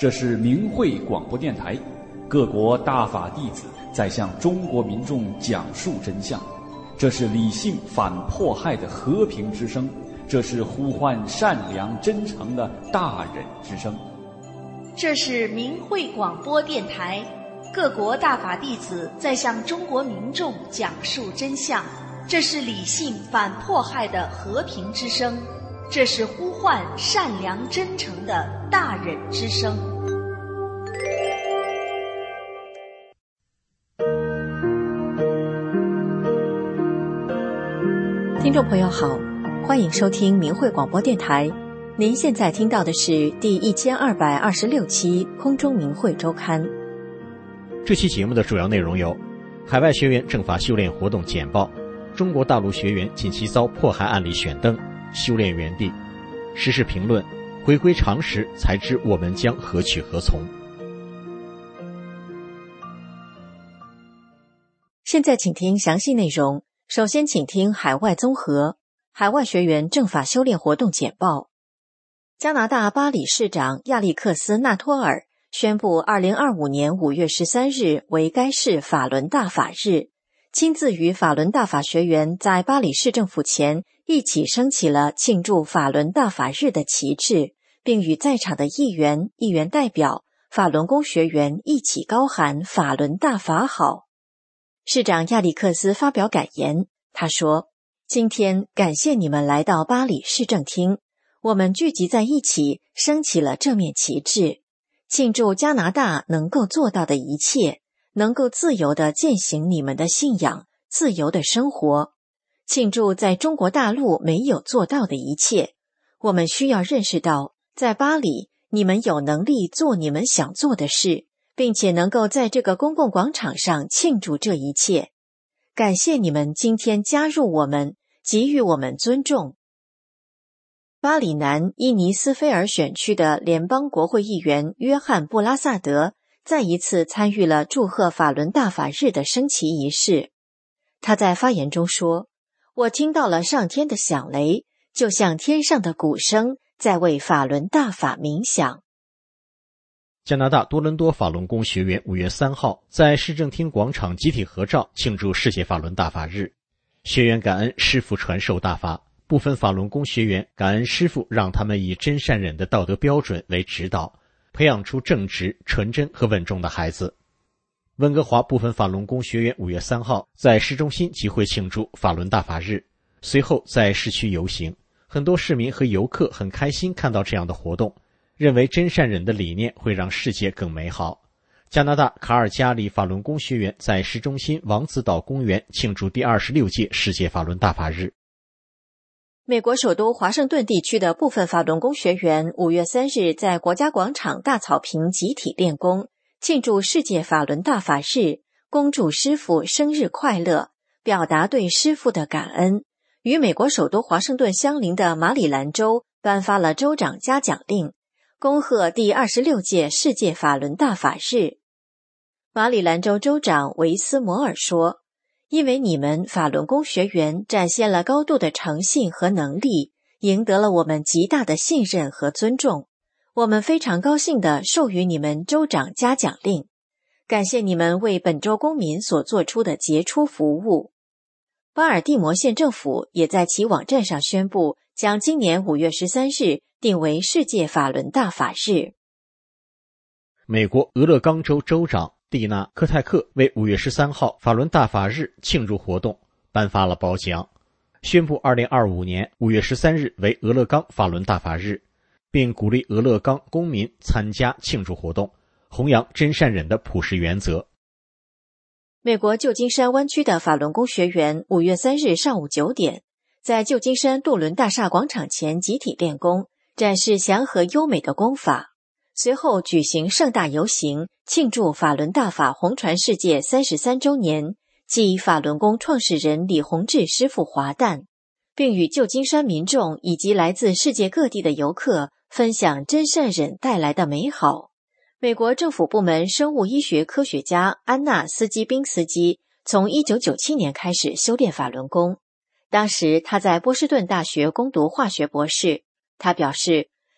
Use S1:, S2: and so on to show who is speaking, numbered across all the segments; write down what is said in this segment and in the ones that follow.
S1: 这是明慧广播电台，各国大法弟子在向中国民众讲述真相。这是理性反迫害的和平之声，这是呼唤善良真诚的大忍之声。
S2: 这是明慧广播电台，各国大法弟子在向中国民众讲述真相。这是理性反迫害的和平之声，这是呼唤善良真诚的大忍之声。
S3: 听众朋友好，欢迎收听明慧广播电台。您现在听到的是第1226期空中明慧周刊。
S4: 这期节目的主要内容有：海外学员正法修炼活动简报，中国大陆学员近期遭迫害案例选登，修炼原地，时事评论，回归常识，才知我们将何去何从。
S3: 现在请听详细内容。首先请听海外综合，海外学员正法修炼活动简报。加拿大巴里市长亚历克斯·纳托尔宣布2025年5月13日为该市法轮大法日，亲自与法轮大法学员在巴里市政府前一起升起了庆祝法轮大法日的旗帜，并与在场的议员代表、法轮功学员一起高喊法轮大法好。市长亚历克斯发表感言，他说：今天感谢你们来到巴里市政厅，我们聚集在一起升起了这面旗帜，庆祝加拿大能够做到的一切，能够自由地践行你们的信仰，自由地生活，庆祝在中国大陆没有做到的一切。我们需要认识到，在巴黎，你们有能力做你们想做的事，并且能够在这个公共广场上庆祝这一切。感谢你们今天加入我们，给予我们尊重。巴里南伊尼斯菲尔选区的联邦国会议员约翰·布拉萨德再一次参与了祝贺法轮大法日的升旗仪式。他在发言中说：我听到了上天的响雷，就像天上的鼓声在为法轮大法鸣响。
S4: 加拿大多伦多法轮功学员5月3号在市政厅广场集体合照庆祝世界法轮大法日，学员感恩师父传授大法，部分法轮功学员感恩师父让他们以真善忍的道德标准为指导，培养出正直、纯真和稳重的孩子。温哥华部分法轮功学员5月3号在市中心集会庆祝法轮大法日，随后在市区游行，很多市民和游客很开心看到这样的活动，认为真善忍的理念会让世界更美好。加拿大卡尔加里法轮功学员在市中心王子岛公园庆祝第26届世界法轮大法日。
S3: 美国首都华盛顿地区的部分法轮功学员5月3日在国家广场大草坪集体练功，庆祝世界法轮大法日，恭祝师父生日快乐，表达对师父的感恩。与美国首都华盛顿相邻的马里兰州颁发了州长嘉奖令，恭贺第26届世界法轮大法日。马里兰州州长维斯摩尔说：因为你们法轮功学员展现了高度的诚信和能力，赢得了我们极大的信任和尊重，我们非常高兴地授予你们州长嘉奖令，感谢你们为本州公民所做出的杰出服务。巴尔的摩县政府也在其网站上宣布，将今年5月13日定为世界法轮大法日。
S4: 美国俄勒冈州州长蒂娜·科泰克为5月13号法轮大法日庆祝活动颁发了褒奖，宣布2025年5月13日为俄勒冈法轮大法日，并鼓励俄勒冈公民参加庆祝活动，弘扬真善忍的普世原则。
S3: 美国旧金山湾区的法轮功学员5月3日上午9点，在旧金山渡轮大厦广场前集体练功，展示祥和优美的功法。随后举行盛大游行，庆祝法轮大法红传世界33周年，暨法轮功创始人李洪志师父华诞，并与旧金山民众以及来自世界各地的游客分享真善忍带来的美好。美国政府部门生物医学科学家安娜·斯基宾斯基从1997年开始修炼法轮功，当时他在波士顿大学攻读化学博士。他表示，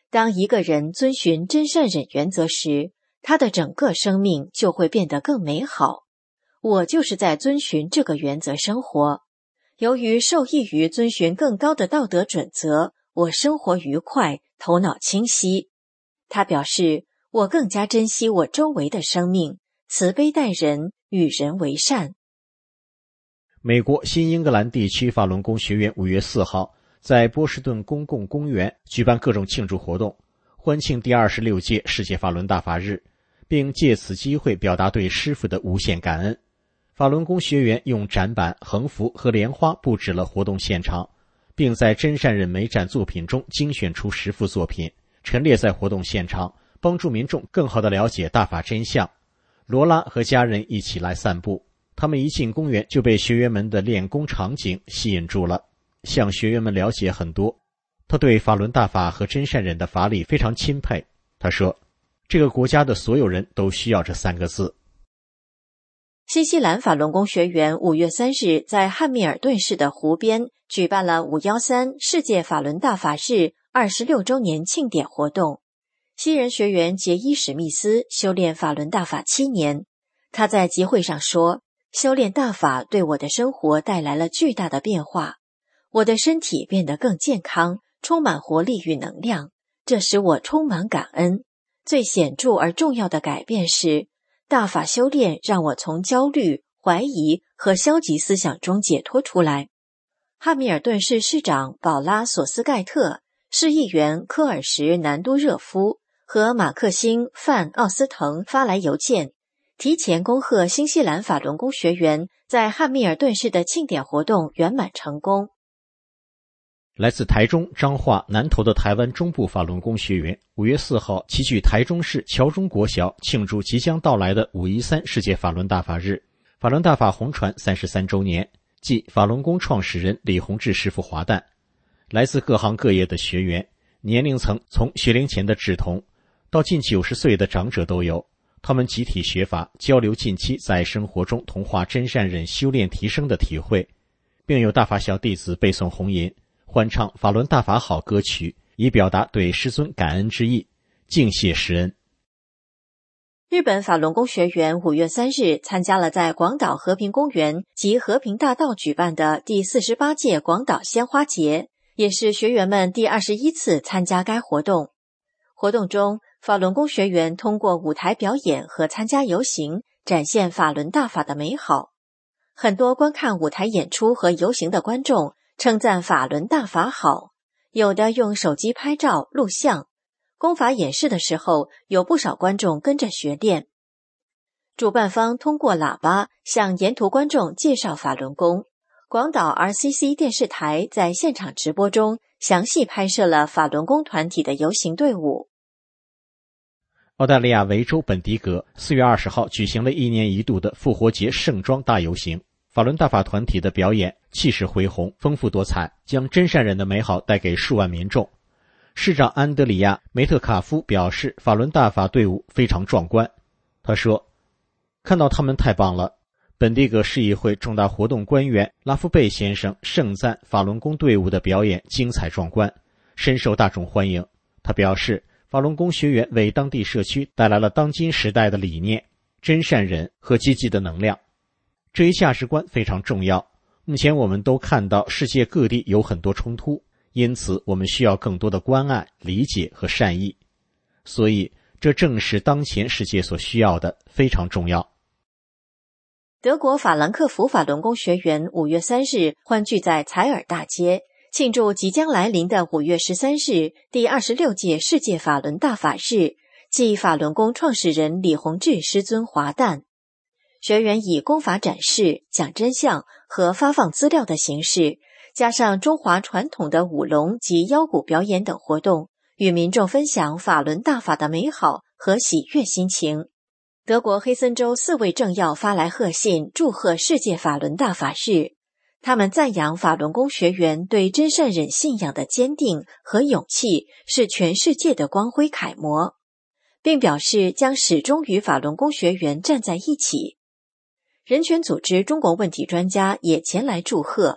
S3: 当一个人遵循真善忍原则时，他的整个生命就会变得更美好。我就是在遵循这个原则生活。由于受益于遵循更高的道德准则，我生活愉快，头脑清晰。他表示，我更加珍惜我周围的生命，慈悲待人，与人为善。
S4: 美国新英格兰地区法轮功学员5月4号在波士顿公共公园举办各种庆祝活动，欢庆第26届世界法轮大法日，并借此机会表达对师父的无限感恩。法轮功学员用展板、横幅和莲花布置了活动现场，并在真善忍美展作品中精选出10幅作品，陈列在活动现场，帮助民众更好地了解大法真相。罗拉和家人一起来散步，他们一进公园就被学员们的练功场景吸引住了，向学员们了解很多。他对法轮大法和真善忍的法理非常钦佩。他说，这个国家的所有人都需要这3个字。
S3: 新西兰法轮功学员5月3日在汉密尔顿市的湖边举办了513世界法轮大法日26周年庆典活动。西人学员杰伊·史密斯修炼法轮大法7年，他在集会上说，修炼大法对我的生活带来了巨大的变化，我的身体变得更健康，充满活力与能量，这使我充满感恩。最显著而重要的改变是，大法修炼让我从焦虑、怀疑和消极思想中解脱出来。汉密尔顿市市长保拉·索斯盖特、市议员科尔什·南多热夫和马克辛·范奥斯滕发来邮件，提前恭贺新西兰法轮功学员在汉密尔顿市的庆典活动圆满成功。
S4: 来自台中、彰化、南投的台湾中部法轮功学员5月4号齐聚台中市侨中国小，庆祝即将到来的513世界法轮大法日。法轮大法红传33周年，即法轮功创始人李洪志师父华诞。来自各行各业的学员，年龄层从学龄前的稚童到近90岁的长者都有，他们集体学法，交流近期在生活中同化真善忍修炼提升的体会，并有大法小弟子背诵红吟，欢唱法轮大法好歌曲，以表达对师尊感恩之意，敬谢师恩。
S3: 日本法轮功学员5月3日参加了在广岛和平公园及和平大道举办的第48届广岛鲜花节，也是学员们第21次参加该活动。活动中，法轮功学员通过舞台表演和参加游行，展现法轮大法的美好。很多观看舞台演出和游行的观众称赞法轮大法好，有的用手机拍照录像。功法演示的时候，有不少观众跟着学练。主办方通过喇叭向沿途观众介绍法轮功。广岛 RCC 电视台在现场直播中详细拍摄了法轮功团体的游行队伍。
S4: 澳大利亚维州本迪格4月20号举行了1年1度的复活节盛装大游行，法轮大法团体的表演气势恢宏，丰富多彩，将真善忍的美好带给数万民众。市长安德里亚·梅特卡夫表示，法轮大法队伍非常壮观。他说，看到他们太棒了。本地格市议会重大活动官员拉夫贝先生盛赞法轮功队伍的表演精彩壮观，深受大众欢迎。他表示，法轮功学员为当地社区带来了当今时代的理念、真善忍和积极的能量。这一价值观非常重要。目前我们都看到世界各地有很多冲突，因此我们需要更多的关爱、理解和善意。所以这正是当前世界所需要的，非常重要。
S3: 德国法兰克福法轮功学员5月3日欢聚在采尔大街，庆祝即将来临的5月13日第26届世界法轮大法日，即法轮功创始人李洪志师尊华诞。学员以功法展示、讲真相和发放资料的形式，加上中华传统的舞龙及腰鼓表演等活动，与民众分享法轮大法的美好和喜悦心情。德国黑森州4位政要发来贺信，祝贺世界法轮大法日。他们赞扬法轮功学员对真善忍信仰的坚定和勇气是全世界的光辉楷模，并表示将始终与法轮功学员站在一起。人权组织中国问题专家也前来祝贺，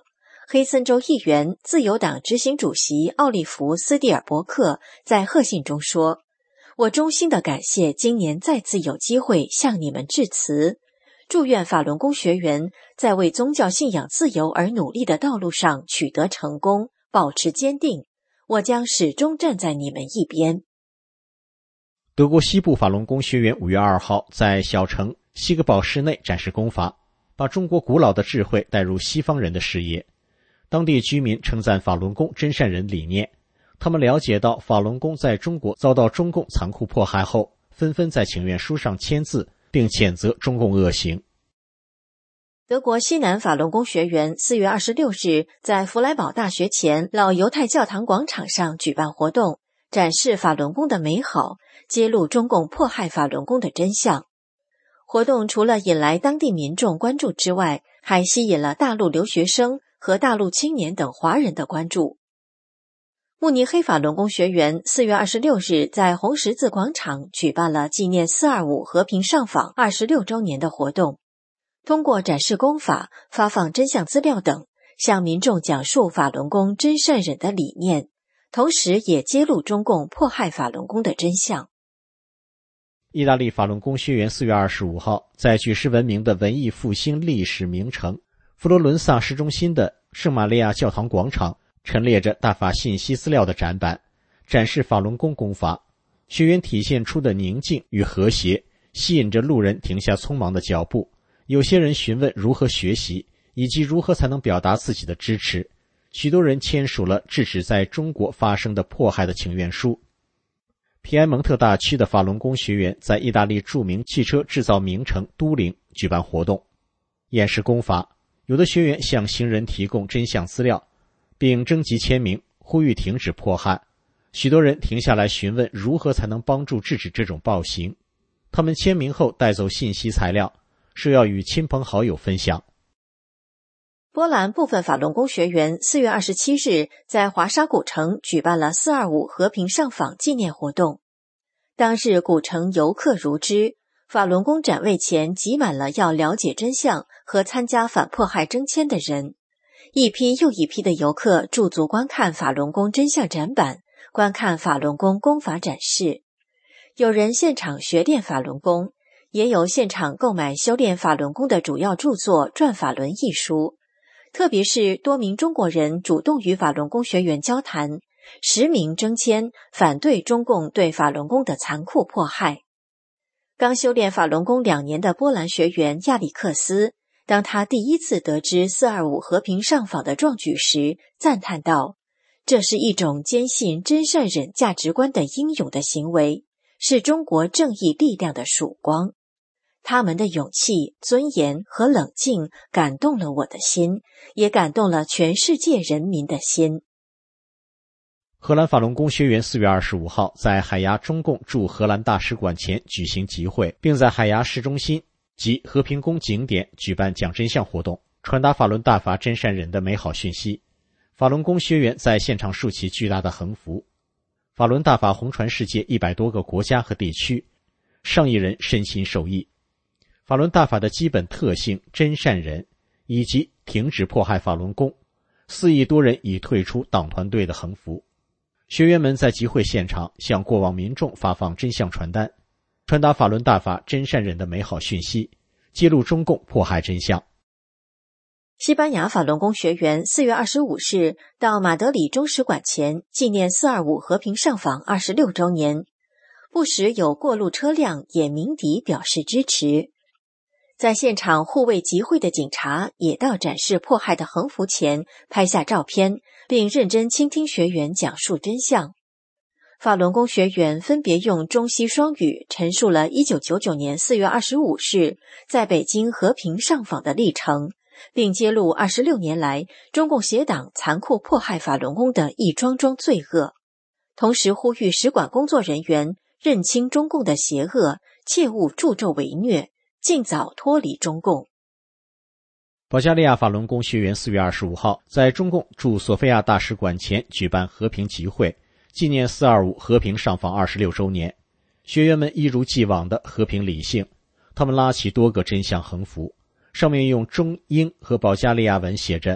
S3: 黑森州议员、自由党执行主席奥利弗·斯蒂尔伯克在贺信中说：“我衷心地感谢今年再次有机会向你们致辞，祝愿法轮功学员在为宗教信仰自由而努力的道路上取得成功，保持坚定。我将始终站在你们一边。”
S4: 德国西部法轮功学员5月2号在小城西格堡市内展示功法，把中国古老的智慧带入西方人的视野。当地居民称赞法轮功真善人理念，他们了解到法轮功在中国遭到中共残酷迫害后，纷纷在请愿书上签字，并谴责中共恶行。
S3: 德国西南法轮功学员4月26日在弗莱堡大学前老犹太教堂广场上举办活动，展示法轮功的美好，揭露中共迫害法轮功的真相。活动除了引来当地民众关注之外，还吸引了大陆留学生和大陆青年等华人的关注。慕尼黑法轮功学员4月26日在红十字广场举办了纪念425和平上访26周年的活动，通过展示功法、发放真相资料等，向民众讲述法轮功真善忍的理念，同时也揭露中共迫害法轮功的真相。
S4: 意大利法轮功学员4月25号在举世闻名的文艺复兴历史名城佛罗伦萨市中心的圣玛利亚教堂广场陈列着大法信息资料的展板，展示法轮功功法。学员体现出的宁静与和谐，吸引着路人停下匆忙的脚步。有些人询问如何学习，以及如何才能表达自己的支持。许多人签署了制止在中国发生的迫害的请愿书。皮埃蒙特大区的法轮功学员在意大利著名汽车制造名城都灵举办活动，演示功法。有的学员向行人提供真相资料，并征集签名，呼吁停止迫害。许多人停下来询问如何才能帮助制止这种暴行。他们签名后带走信息材料，说要与亲朋好友分享。
S3: 波兰部分法轮功学员4月27日在华沙古城举办了425和平上访纪念活动。当日古城游客如织，法轮功展位前挤满了要了解真相和参加反迫害征签的人。一批又一批的游客驻足观看法轮功真相展板，观看法轮功功法展示。有人现场学练法轮功，也有现场购买修炼法轮功的主要著作《转法轮》一书。特别是多名中国人主动与法轮功学员交谈，实名征签，反对中共对法轮功的残酷迫害。刚修炼法轮功2年的波兰学员亚历克斯，当他第一次得知425和平上访的壮举时，赞叹道：“这是一种坚信真善忍价值观的英勇的行为，是中国正义力量的曙光。他们的勇气、尊严和冷静感动了我的心，也感动了全世界人民的心。”
S4: 荷兰法轮功学员4月25号在海牙中共驻荷兰大使馆前举行集会，并在海牙市中心及和平宫景点举办讲真相活动，传达法轮大法真善忍的美好讯息。法轮功学员在现场竖起巨大的横幅，法轮大法红传世界100多个国家和地区，上亿人身心受益。法轮大法的基本特性真善忍，以及停止迫害法轮功，4亿多人已退出党团队的横幅。学员们在集会现场向过往民众发放真相传单，传达法轮大法真善忍的美好讯息，揭露中共迫害真相。
S3: 西班牙法轮功学员4月25日到马德里中使馆前纪念425和平上访26周年，不时有过路车辆也鸣笛表示支持。在现场护卫集会的警察也到展示迫害的横幅前拍下照片，并认真倾听学员讲述真相。法轮功学员分别用中西双语陈述了1999年4月25日在北京和平上访的历程，并揭露26年来中共邪党残酷迫害法轮功的一桩桩罪恶，同时呼吁使馆工作人员认清中共的邪恶，切勿助纣为虐，尽早脱离中共。
S4: 保加利亚法轮功学员4月25号在中共驻索菲亚大使馆前举办和平集会，纪念425和平上访26周年。学员们一如既往的和平理性，他们拉起多个真相横幅，上面用中英和保加利亚文写着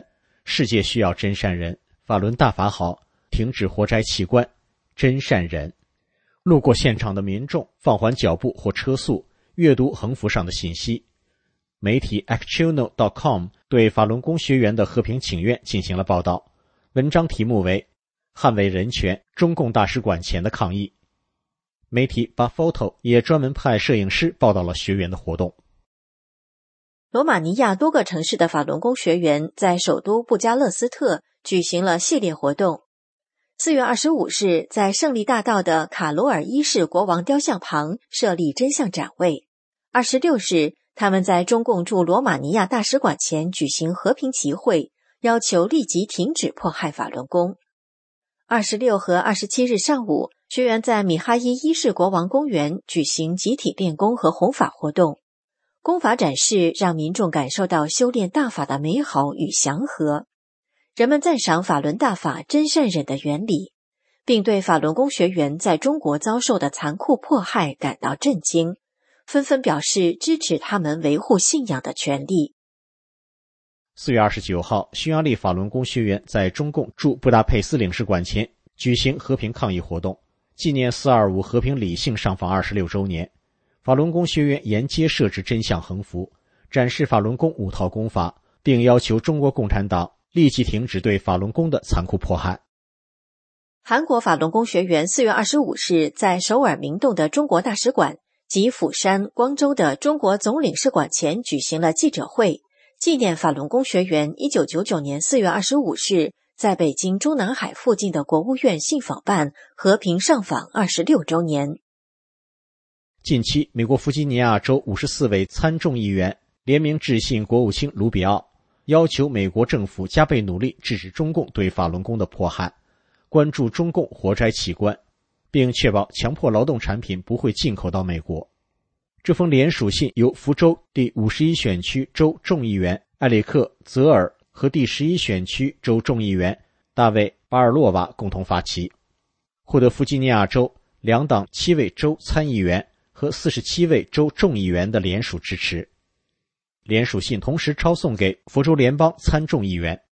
S4: 世界需要真善人，法轮大法好，停止活摘器官，真善人。路过现场的民众放缓脚步或车速，阅读横幅上的信息。媒体 Actuno.com 对法轮功学员的和平请愿进行了报道，文章题目为捍卫人权，中共大使馆前的抗议。媒体 Bafoto 也专门派摄影师报道了学员的活动。
S3: 罗马尼亚多个城市的法轮功学员在首都布加勒斯特举行了系列活动。4月25日，在胜利大道的卡罗尔一世国王雕像旁设立真相展位。26日，他们在中共驻罗马尼亚大使馆前举行和平集会，要求立即停止迫害法轮功。26和27日上午，学员在米哈伊一世国王公园举行集体练功和弘法活动。功法展示让民众感受到修炼大法的美好与祥和。人们赞赏法轮大法真善忍的原理，并对法轮功学员在中国遭受的残酷迫害感到震惊，纷纷表示支持他们维护信仰的权利。
S4: 4月29号，匈牙利法轮功学员在中共驻布达佩斯领事馆前举行和平抗议活动，纪念425和平理性上访26周年。法轮功学员沿街设置真相横幅，展示法轮功5套功法，并要求中国共产党立即停止对法轮功的残酷迫害。
S3: 韩国法轮功学员4月25日在首尔明洞的中国大使馆及釜山、光州的中国总领事馆前举行了记者会，纪念法轮功学员1999年4月25日在北京中南海附近的国务院信访办和平上访26周年。
S4: 近期，美国弗吉尼亚州54位参众议员联名致信国务卿卢比奥，要求美国政府加倍努力制止中共对法轮功的迫害，关注中共活摘器官，并确保强迫劳动产品不会进口到美国。这封联署信由福州第51选区州众议员埃里克·泽尔和第11选区州众议员大卫·巴尔洛瓦共同发起，获得弗吉尼亚州两党7位州参议员和47位州众议员的联署支持。联署信同时抄送给福州联邦参众议员。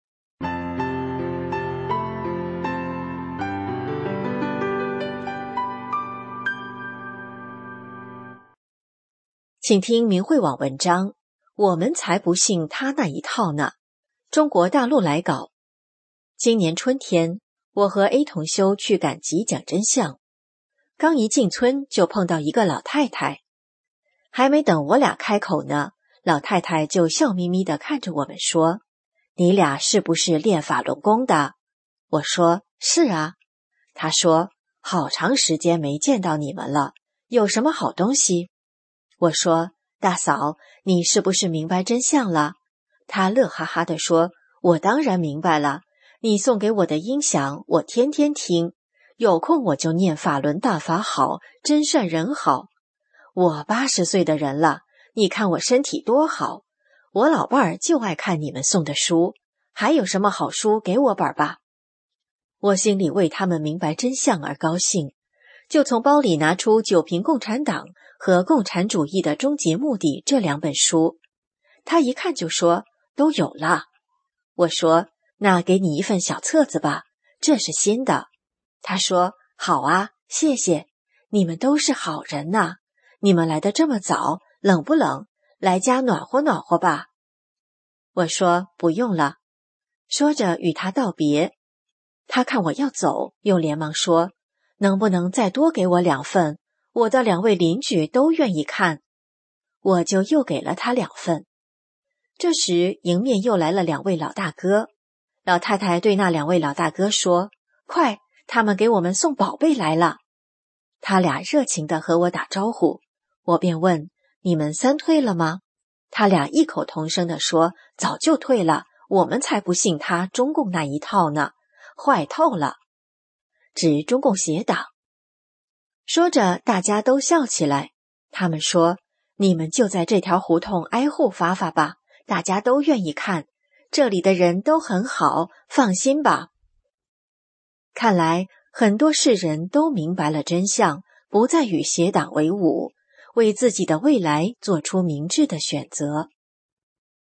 S3: 请听明慧网文章，我们才不信他那一套呢。中国大陆来稿。今年春天，我和 A 同修去赶集讲真相，刚一进村就碰到一个老太太，还没等我俩开口呢，老太太就笑眯眯地看着我们说：“你俩是不是练法轮功的？”我说：“是啊。”她说：“好长时间没见到你们了，有什么好东西？”我说：“大嫂，你是不是明白真相了？”她乐哈哈地说：“我当然明白了，你送给我的音响我天天听，有空我就念法轮大法好，真善人好。我80岁的人了，你看我身体多好，我老伴儿就爱看你们送的书，还有什么好书给我本吧。”我心里为他们明白真相而高兴，就从包里拿出《九评共产党》和《共产主义的终极目的》这2本书。他一看就说：“都有了。”我说：“那给你一份小册子吧，这是新的。”他说：“好啊，谢谢，你们都是好人呐。你们来得这么早，冷不冷？来家暖和暖和吧。”我说：“不用了。”说着与他道别。他看我要走，又连忙说：“能不能再多给我2份？我的2位邻居都愿意看。”我就又给了他2份。这时迎面又来了2位老大哥，老太太对那2位老大哥说：“快，他们给我们送宝贝来了。”他俩热情地和我打招呼，我便问：“你们3退了吗？”他俩异口同声地说：“早就退了，我们才不信他中共那一套呢，坏透了。”指中共邪党。说着大家都笑起来，他们说：“你们就在这条胡同挨户发发吧，大家都愿意看，这里的人都很好，放心吧。”看来很多世人都明白了真相，不再与邪党为伍，为自己的未来做出明智的选择。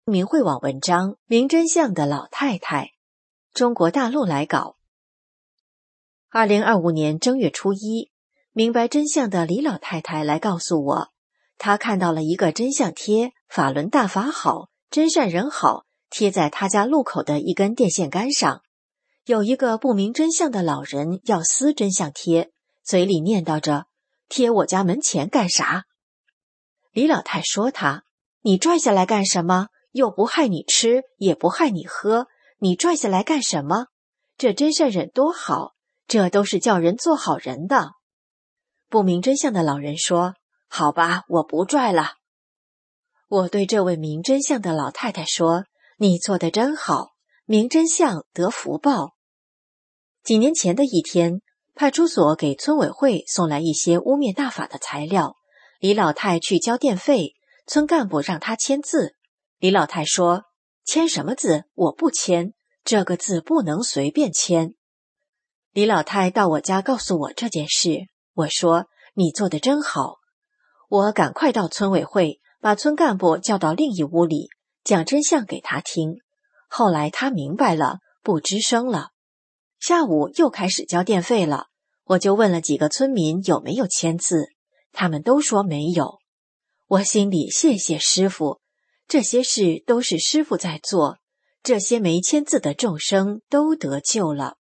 S3: 明慧网文章《明真相的老太太》，中国大陆来稿。2025年正月初1，明白真相的李老太太来告诉我，她看到了一个真相贴，法轮大法好，真善人好，贴在她家路口的一根电线杆上。有一个不明真相的老人要撕真相贴，嘴里念叨着，贴我家门前干啥？李老太说他，你拽下来干什么？又不害你吃，也不害你喝，你拽下来干什么？这真善忍多好，这都是叫人做好人的。不明真相的老人说，好吧，我不拽了。我对这位明真相的老太太说，你做得真好，明真相得福报。几年前的一天，派出所给村委会送来一些污蔑大法的材料，李老太去交电费，村干部让她签字。李老太说，签什么字？我不签，这个字不能随便签。李老太到我家告诉我这件事，我说，你做得真好。我赶快到村委会，把村干部叫到另一屋里，讲真相给他听。后来他明白了，不吱声了。下午又开始交电费了，我就问了几个村民有没有签字，他们都说没有。我心里谢谢师父，这些事都是师父在做，这些没签字的众生都得救了。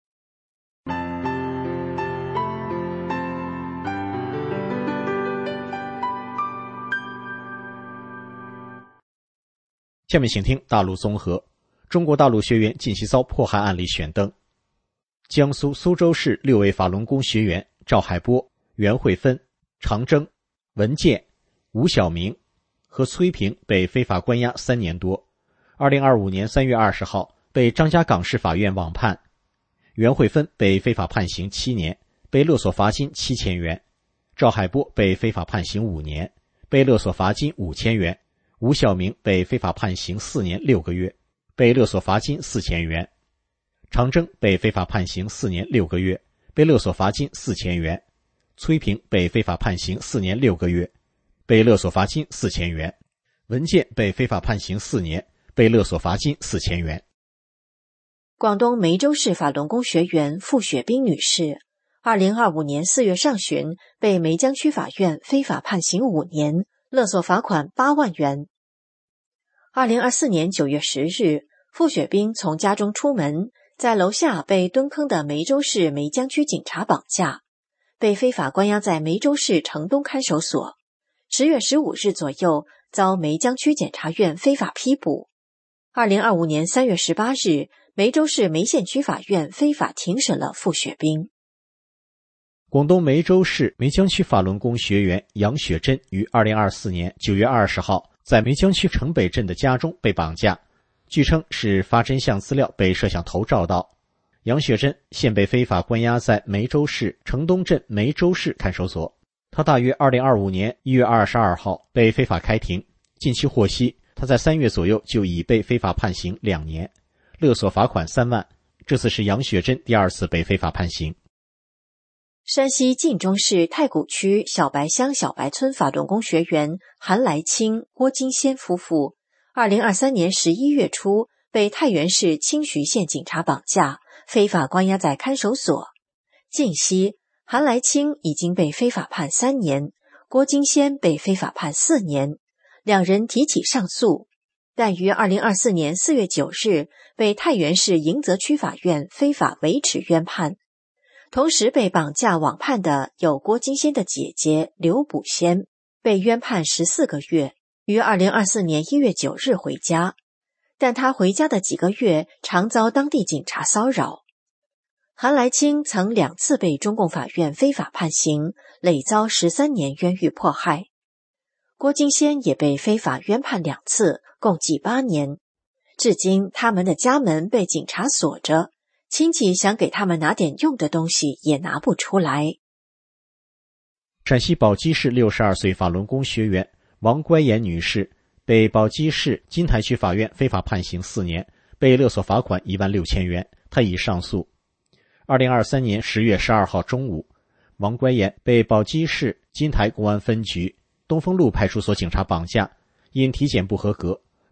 S4: 下面请听大陆综合。中国大陆学员近期遭迫害案例选登。江苏苏州市6位法轮功学员赵海波、袁慧芬、常征、文健、吴晓明和崔平被非法关押3年多。2025年3月20号被张家港市法院网判。袁慧芬被非法判刑7年，被勒索罚金7000元。赵海波被非法判刑5年，被勒索罚金5000元。吴晓明被非法判刑4年6个月，被勒索罚金4000元。常征被非法判刑4年6个月，被勒索罚金4000元。崔平被非法判刑4年6个月，被勒索罚金4000元。文健被非法判刑4年，被勒索罚金4000元。
S3: 广东梅州市法轮功学员傅雪冰女士，2025年4月上旬被梅江区法院非法判刑5年，勒索罚款8万元。2024年9月10日，傅雪冰从家中出门，在楼下被蹲坑的梅州市梅江区警察绑架，被非法关押在梅州市城东看守所。10月15日左右，遭梅江区检察院非法批捕。2025年3月18日，梅州市梅县区法院非法庭审了傅雪冰。
S4: 广东梅州市梅江区法轮功学员杨雪珍于2024年9月20号在梅江区城北镇的家中被绑架，据称是发真相资料被摄像头照到。杨雪珍现被非法关押在梅州市城东镇梅州市看守所。他大约2025年1月22号被非法开庭，近期获悉他在3月左右就已被非法判刑2年，勒索罚款3万，这次是杨雪珍第2次被非法判刑。
S3: 山西晋中市太谷区小白乡小白村法轮功学员韩来清、郭金仙夫妇2023年11月初被太原市清徐县警察绑架，非法关押在看守所。近期，韩来清已经被非法判3年，郭金仙被非法判4年，两人提起上诉，但于2024年4月9日被太原市迎泽区法院非法维持冤判。同时被绑架网判的有郭金仙的姐姐刘补仙，被冤判14个月，于2024年1月9日回家，但他回家的几个月常遭当地警察骚扰。韩来清曾2次被中共法院非法判刑，累遭13年冤狱迫害。郭金仙也被非法冤判2次，共计8年。至今他们的家门被警察锁着，亲戚想给他们拿点用的东西也拿不出来。
S4: 陕西宝鸡市62岁法轮功学员王乖妍女士被宝鸡市金台区法院非法判刑4年，被勒索罚款16000元，她已上诉。2023年10月12号中午，王乖妍被宝鸡市金台公安分局东风路派出所警察绑架，因体检不合格，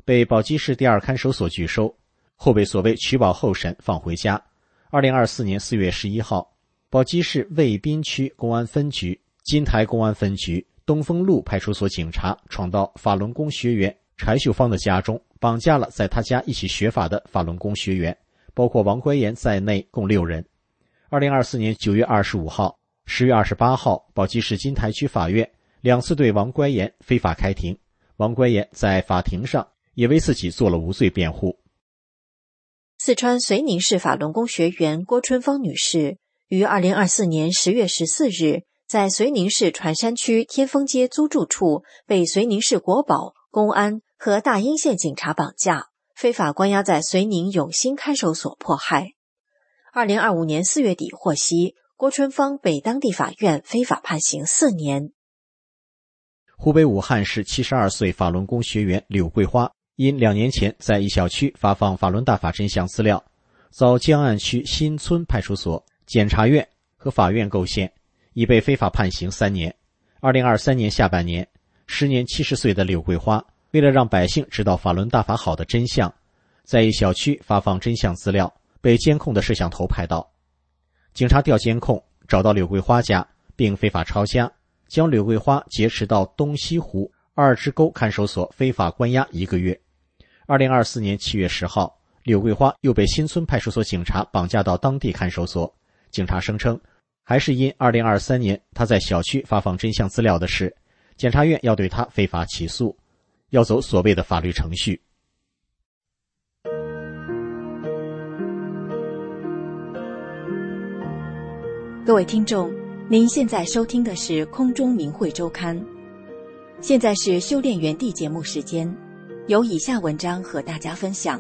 S4: 被宝鸡市第二看守所拒收，后被所谓取保候审放回家。2024年4月11号，宝鸡市渭滨区公安分局、金台公安分局、东风路派出所警察闯到法轮功学员柴秀芳的家中，绑架了在他家一起学法的法轮功学员，包括王乖岩在内共6人。2024年9月25号、10月28号，宝鸡市金台区法院2次对王乖岩非法开庭，王乖岩在法庭上也为自己做了无罪辩护。
S3: 四川绥宁市法轮功学员郭春芳女士于2024年10月14日在绥宁市船山区天丰街租住处被绥宁市国保、公安和大英县警察绑架，非法关押在绥宁永兴看守所迫害。2025年4月底获悉，郭春芳被当地法院非法判刑4年。
S4: 湖北武汉市72岁法轮功学员柳桂花因2年前在一小区发放法轮大法真相资料，遭江岸区新村派出所、检察院和法院构陷，已被非法判刑3年。2023年下半年，时年70岁的柳桂花为了让百姓知道法轮大法好的真相，在一小区发放真相资料，被监控的摄像头拍到。警察调监控，找到柳桂花家，并非法抄家，将柳桂花劫持到东西湖2支沟看守所非法关押1个月。2024年7月10号，柳桂花又被新村派出所警察绑架到当地看守所。警察声称，还是因2023年他在小区发放真相资料的事，检察院要对他非法起诉，要走所谓的法律程序。
S3: 各位听众，您现在收听的是空中明慧周刊，现在是修炼园地节目时间，有以下文章和大家分享。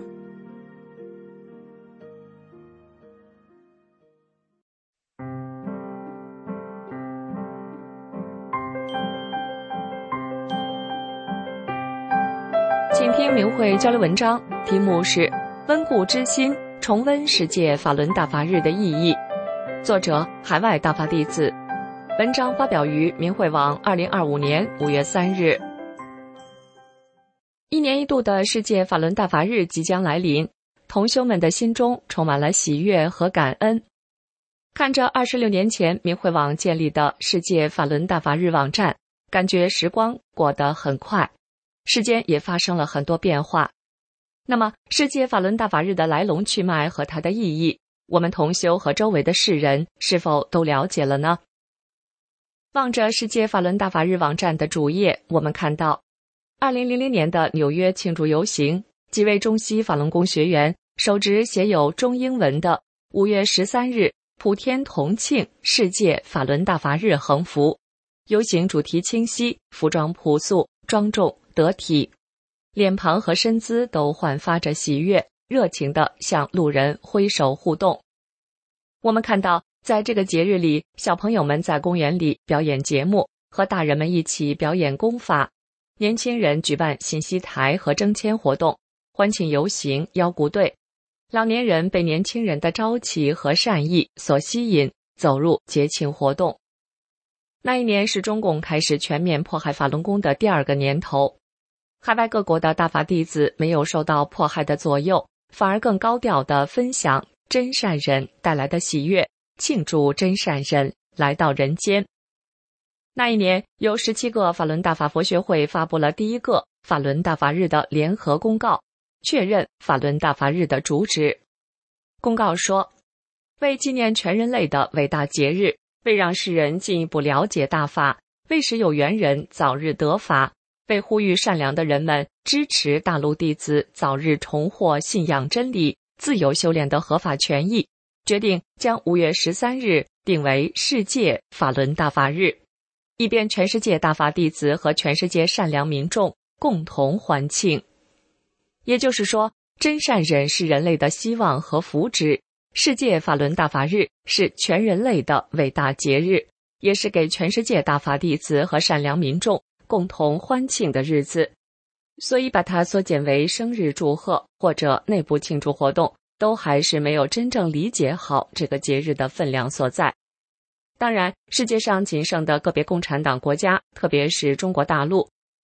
S5: 请听明慧交流文章，题目是温故知新，重温世界法轮大法日的意义，作者海外大法弟子。文章发表于明慧网2025年5月3日。1年1度的世界法轮大法日即将来临，同修们的心中充满了喜悦和感恩。看着26年前明慧网建立的世界法轮大法日网站，感觉时光过得很快，世间也发生了很多变化。那么世界法轮大法日的来龙去脉和它的意义，我们同修和周围的世人是否都了解了呢？望着世界法轮大法日网站的主页，我们看到2000年的纽约庆祝游行，几位中西法轮功学员手执写有中英文的5月13日普天同庆世界法轮大法日横幅，游行主题清晰，服装朴素庄重得体，脸庞和身姿都焕发着喜悦，热情地向路人挥手互动。我们看到在这个节日里，小朋友们在公园里表演节目，和大人们一起表演功法，年轻人举办信息台和征签活动，欢庆游行邀鼓队，老年人被年轻人的朝气和善意所吸引，走入节庆活动。那一年是中共开始全面迫害法轮功的第2个年头，海外各国的大法弟子没有受到迫害的左右，反而更高调地分享真善人带来的喜悦，庆祝真善人来到人间。那一年，由17个法轮大法佛学会发布了第1个法轮大法日的联合公告，确认法轮大法日的主旨。公告说，为纪念全人类的伟大节日，为让世人进一步了解大法，为使有缘人早日得法，为呼吁善良的人们支持大陆弟子早日重获信仰真理、自由修炼的合法权益，决定将5月13日定为世界法轮大法日，以便全世界大法弟子和全世界善良民众共同欢庆。也就是说，真善忍是人类的希望和福祉，世界法轮大法日是全人类的伟大节日，也是给全世界大法弟子和善良民众共同欢庆的日子。所以把它缩减为生日祝贺或者内部庆祝活动，都还是没有真正理解好这个节日的分量所在。当然，世界上仅剩的个别共产党国家，特别是中国大陆，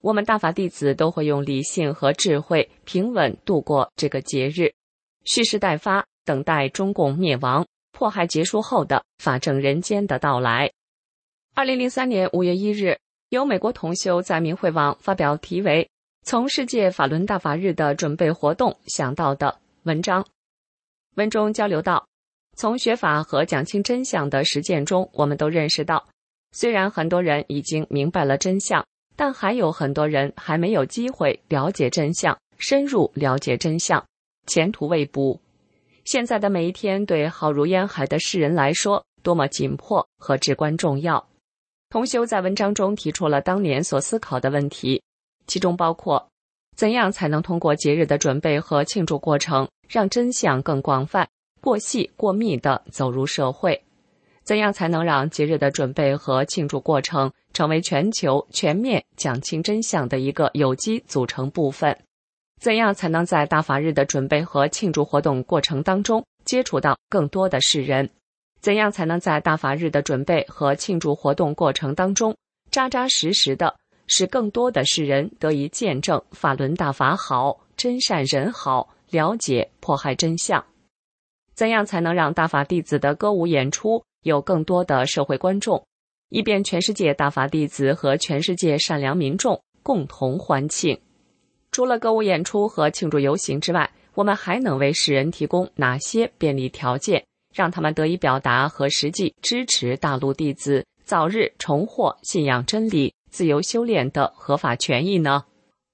S5: 我们大法弟子都会用理性和智慧平稳度过这个节日，蓄势待发，等待中共灭亡、迫害结束后的法正人间的到来。2003年5月1日，由美国同修在明慧网发表题为《从世界法轮大法日的准备活动想到的》文章。文中交流到，从学法和讲清真相的实践中，我们都认识到，虽然很多人已经明白了真相，但还有很多人还没有机会了解真相，深入了解真相，前途未卜。现在的每一天对浩如烟海的世人来说，多么紧迫和至关重要。同修在文章中提出了当年所思考的问题，其中包括怎样才能通过节日的准备和庆祝过程，让真相更广泛、过细过密地走入社会？怎样才能让节日的准备和庆祝过程成为全球全面讲清真相的一个有机组成部分？怎样才能在大法日的准备和庆祝活动过程当中接触到更多的世人？怎样才能在大法日的准备和庆祝活动过程当中扎扎实实的使更多的世人得以见证法轮大法好、真善人好，了解迫害真相？怎样才能让大法弟子的歌舞演出有更多的社会观众，以便全世界大法弟子和全世界善良民众共同欢庆？除了歌舞演出和庆祝游行之外，我们还能为世人提供哪些便利条件，让他们得以表达和实际支持大陆弟子早日重获信仰真理、自由修炼的合法权益呢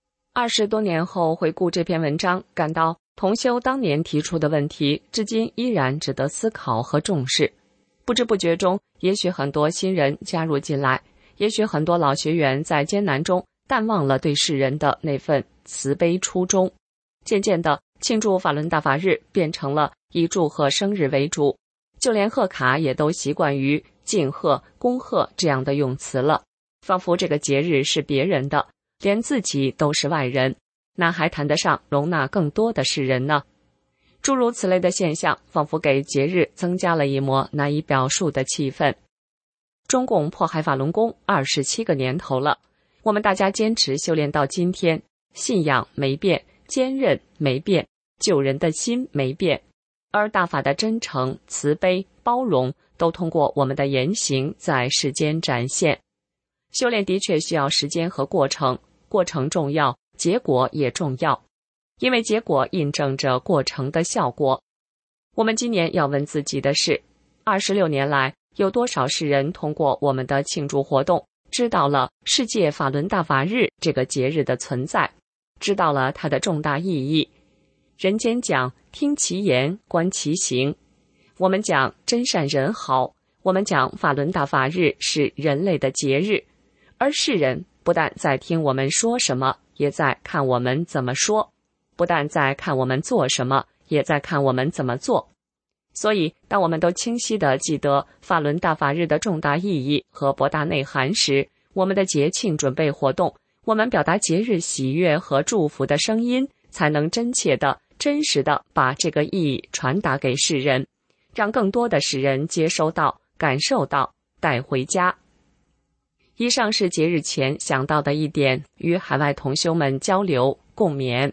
S5: ？20多年后回顾这篇文章，感到同修当年提出的问题，至今依然值得思考和重视。不知不觉中，也许很多新人加入进来，也许很多老学员在艰难中淡忘了对世人的那份慈悲初衷。渐渐的，庆祝法轮大法日变成了以祝贺生日为主，就连贺卡也都习惯于敬贺、恭贺这样的用词了，仿佛这个节日是别人的，连自己都是外人，那还谈得上容纳更多的世人呢？诸如此类的现象，仿佛给节日增加了一抹难以表述的气氛。中共迫害法轮功27个年头了，我们大家坚持修炼到今天，信仰没变，坚韧没变，救人的心没变，而大法的真诚、慈悲、包容都通过我们的言行在世间展现。修炼的确需要时间和过程，过程重要，结果也重要，因为结果印证着过程的效果。我们今年要问自己的是，26年来，有多少世人通过我们的庆祝活动，知道了世界法轮大法日这个节日的存在，知道了它的重大意义。人间讲听其言，观其行。我们讲真善人好，我们讲法轮大法日是人类的节日，而世人不但在听我们说什么，也在看我们怎么说，不但在看我们做什么，也在看我们怎么做。所以当我们都清晰地记得法轮大法日的重大意义和博大内涵时，我们的节庆准备活动，我们表达节日喜悦和祝福的声音，才能真切地、真实地把这个意义传达给世人，让更多的世人接收到、感受到，带回家。以上是节日前想到的一点，与海外同修们交流共勉。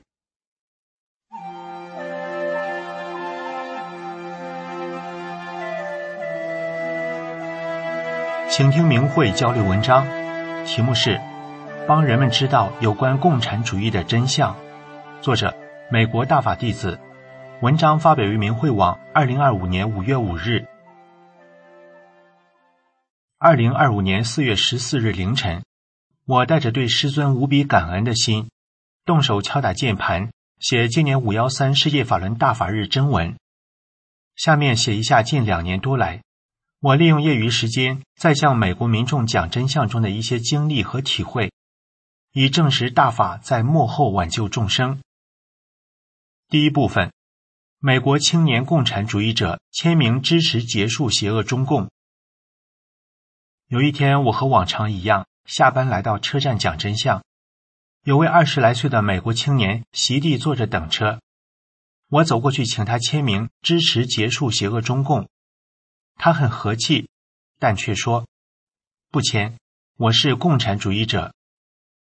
S6: 请听明慧交流文章，题目是帮人们知道有关共产主义的真相，作者美国大法弟子，文章发表于明慧网2025年5月5日。2025年4月14日凌晨，我带着对师尊无比感恩的心，动手敲打键盘，写今年513世界法轮大法日真文。下面写一下近2年多来，我利用业余时间在向美国民众讲真相中的一些经历和体会，以证实大法在幕后挽救众生。第一部分，美国青年共产主义者签名支持结束邪恶中共。有一天，我和往常一样，下班来到车站讲真相。有位20来岁的美国青年席地坐着等车，我走过去请他签名支持结束邪恶中共。他很和气，但却说：不签，我是共产主义者。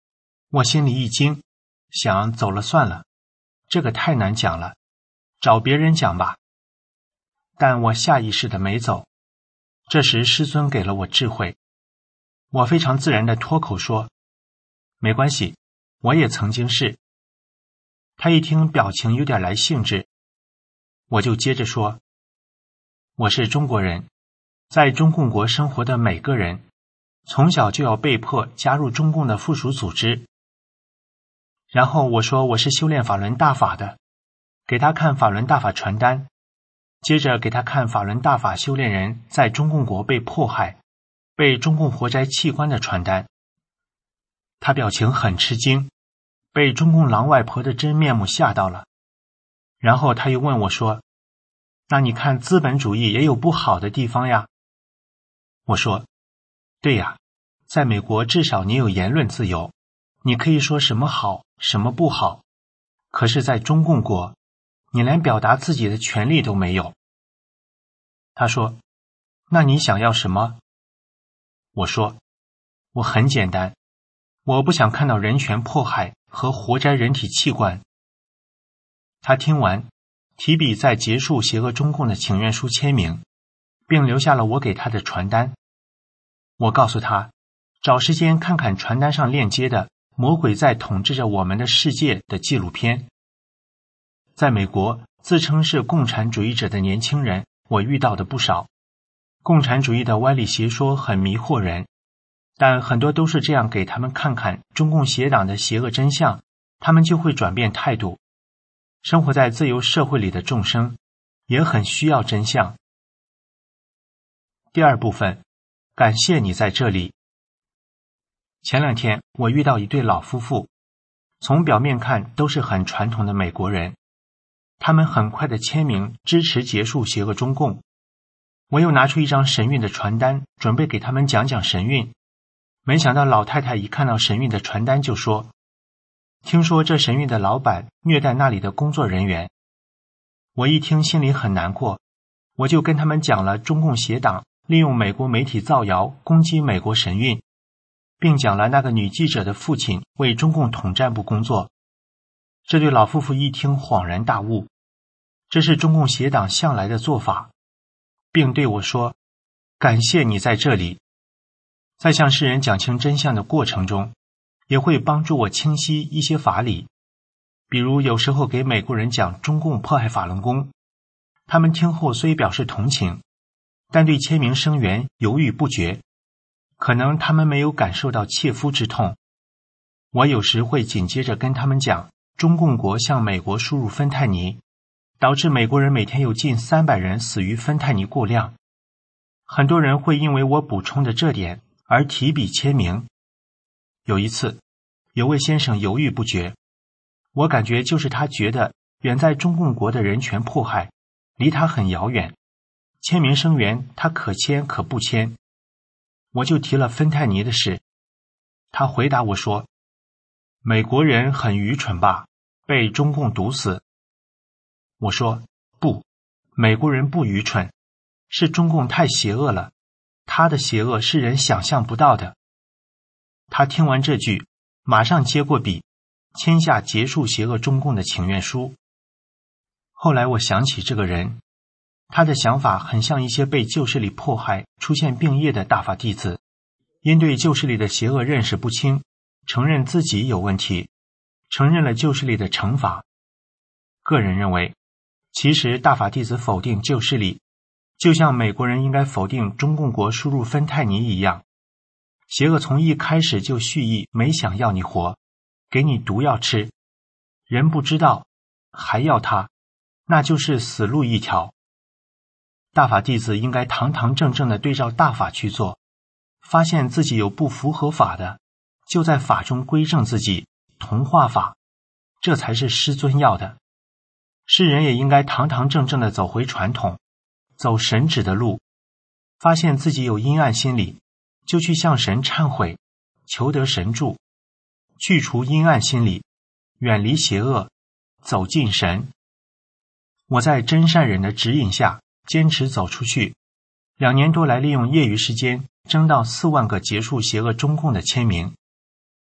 S6: 我心里一惊，想走了算了，这个太难讲了，找别人讲吧。但我下意识的没走。这时师尊给了我智慧，我非常自然的脱口说，没关系，我也曾经是。他一听表情有点来兴致，我就接着说，我是中国人，在中共国生活的每个人，从小就要被迫加入中共的附属组织。然后我说我是修炼法轮大法的，给他看法轮大法传单，接着给他看法轮大法修炼人在中共国被迫害、被中共活摘器官的传单。他表情很吃惊，被中共狼外婆的真面目吓到了。然后他又问我说，那你看资本主义也有不好的地方呀？我说，对呀，在美国至少你有言论自由，你可以说什么好什么不好，可是在中共国，你连表达自己的权利都没有。他说，那你想要什么？我说，我很简单，我不想看到人权迫害和活摘人体器官。他听完，提笔在结束协和中共的请愿书签名，并留下了我给他的传单。我告诉他，找时间看看传单上链接的《魔鬼在统治着我们的世界》的纪录片。在美国，自称是共产主义者的年轻人，我遇到的不少。共产主义的歪理邪说很迷惑人，但很多都是这样给他们看看中共邪党的邪恶真相，他们就会转变态度。生活在自由社会里的众生也很需要真相。第二部分，感谢你在这里。前2天我遇到一对老夫妇，从表面看都是很传统的美国人，他们很快的签名支持结束邪恶中共。我又拿出一张神韵的传单，准备给他们讲讲神韵。没想到老太太一看到神韵的传单就说，听说这神韵的老板虐待那里的工作人员。我一听心里很难过，我就跟他们讲了中共邪党利用美国媒体造谣攻击美国神韵，并讲了那个女记者的父亲为中共统战部工作。这对老夫妇一听恍然大悟，这是中共邪党向来的做法，并对我说，感谢你在这里。在向世人讲清真相的过程中，也会帮助我清晰一些法理。比如有时候给美国人讲中共迫害法轮功，他们听后虽表示同情，但对签名声援犹豫不决，可能他们没有感受到切肤之痛。我有时会紧接着跟他们讲中共国向美国输入芬太尼，导致美国人每天有近300人死于芬太尼过量。很多人会因为我补充的这点而提笔签名。有一次，有位先生犹豫不决，我感觉就是他觉得远在中共国的人权迫害离他很遥远，签名声援他可签可不签。我就提了芬太尼的事，他回答我说，美国人很愚蠢吧，被中共毒死。我说，不，美国人不愚蠢，是中共太邪恶了，他的邪恶是人想象不到的。他听完这句，马上接过笔，签下结束邪恶中共的请愿书。后来我想起这个人，他的想法很像一些被旧势力迫害、出现病业的大法弟子，因对旧势力的邪恶认识不清，承认自己有问题，承认了旧势力的惩罚。个人认为，其实大法弟子否定旧势力，就像美国人应该否定中共国输入芬太尼一样。邪恶从一开始就蓄意没想要你活，给你毒药吃，人不知道还要他，那就是死路一条。大法弟子应该堂堂正正地对照大法去做，发现自己有不符合法的，就在法中归正自己，同化法，这才是师尊要的。世人也应该堂堂正正地走回传统，走神旨的路，发现自己有阴暗心理，就去向神忏悔，求得神助，去除阴暗心理，远离邪恶，走进神。我在真善忍的指引下坚持走出去，2年多来利用业余时间征到4万个结束邪恶中共的签名。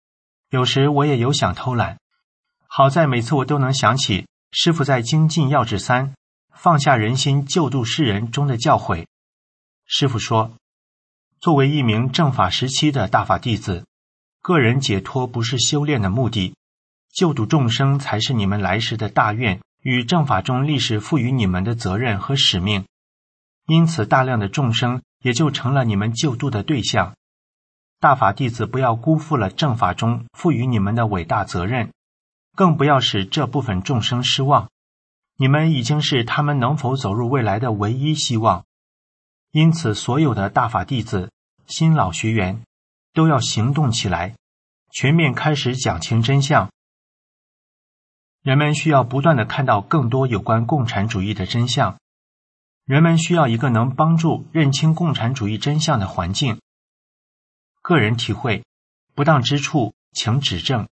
S6: 有时我也有想偷懒，好在每次我都能想起师父在精进要旨3放下人心救度世人中的教诲。师父说，作为一名正法时期的大法弟子，个人解脱不是修炼的目的，救度众生才是你们来时的大愿与正法中历史赋予你们的责任和使命。因此大量的众生也就成了你们救度的对象。大法弟子不要辜负了正法中赋予你们的伟大责任，更不要使这部分众生失望。你们已经是他们能否走入未来的唯一希望。因此所有的大法弟子、新老学员都要行动起来，全面开始讲清真相。人们需要不断地看到更多有关共产主义的真相。人们需要一个能帮助认清共产主义真相的环境。个人体会，不当之处请指正。